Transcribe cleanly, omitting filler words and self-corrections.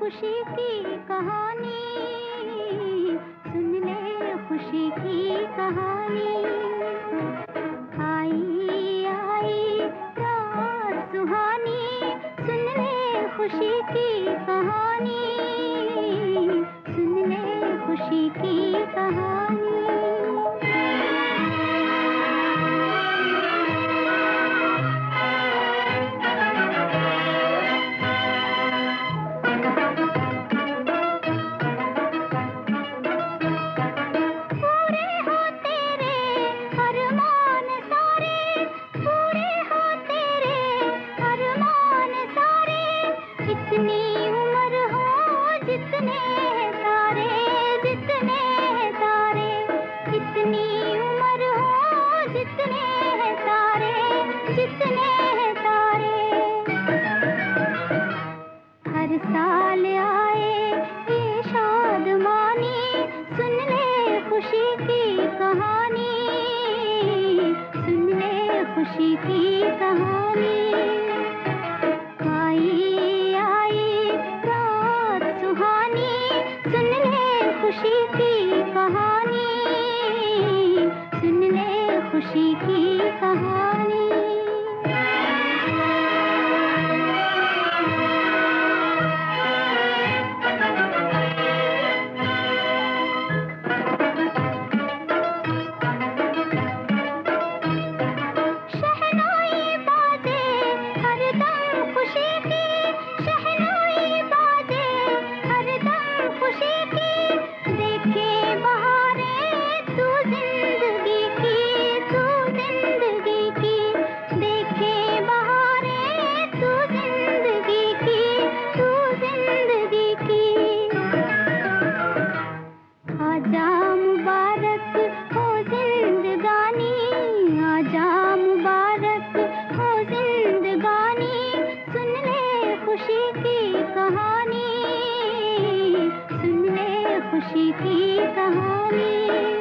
खुशी की कहानी, सुन ले खुशी की कहानी। आई आई रात सुहानी, सुन ले खुशी की कहानी, सुन ले खुशी की कहानी। जितनी उम्र हो जितने तारे, जितने तारे, जितनी उम्र हो जितने तारे, जितने तारे। हर साल आए ये शादमानी, सुन ले खुशी की कहानी, सुन ले खुशी की कहानी। खुशी की कहानी, सुन ले खुशी की कहानी। शहनाई बाजे हरदम खुशी की, शहनाई बाजे हरदम खुशी की। देखे बहारें तू जिंदगी की, तू जिंदगी की, देखे बहारें तू जिंदगी की, तू जिंदगी की। आजा मुबारक हो जिंदगानी, आजा मुबारक हो जिंदगानी, सुन ले खुशी की कहानी, सुन ले खुशी की कहानी।